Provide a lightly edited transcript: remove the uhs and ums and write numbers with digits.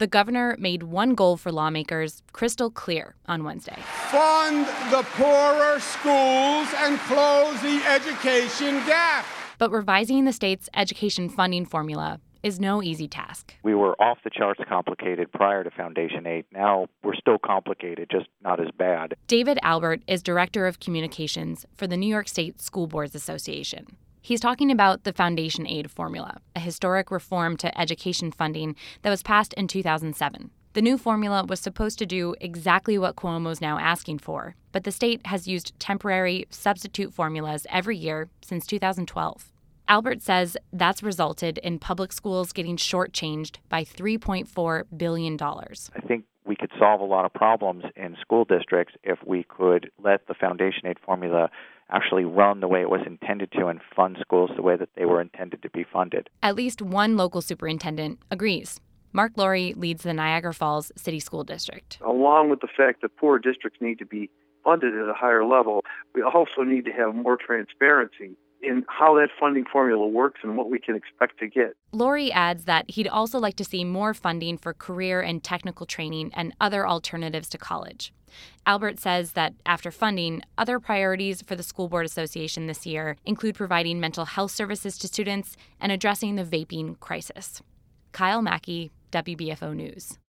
The governor made one goal for lawmakers crystal clear on Wednesday. Fund the poorer schools and close the education gap. But revising the state's education funding formula is no easy task. We were off the charts complicated prior to Foundation Aid. Now we're still complicated, just not as bad. David Albert is director of communications for the New York State School Boards Association. He's talking about the Foundation Aid formula, a historic reform to education funding that was passed in 2007. The new formula was supposed to do exactly what Cuomo's now asking for, but the state has used temporary substitute formulas every year since 2012. Albert says that's resulted in public schools getting shortchanged by $3.4 billion. I think we could solve a lot of problems in school districts if we could let the Foundation Aid formula actually run the way it was intended to and fund schools the way that they were intended to be funded. At least one local superintendent agrees. Mark Laurie leads the Niagara Falls City School District. Along with the fact that poor districts need to be funded at a higher level, we also need to have more transparency in how that funding formula works and what we can expect to get. Laurie adds that he'd also like to see more funding for career and technical training and other alternatives to college. Albert says that after funding, other priorities for the School Board Association this year include providing mental health services to students and addressing the vaping crisis. Kyle Mackey, WBFO News.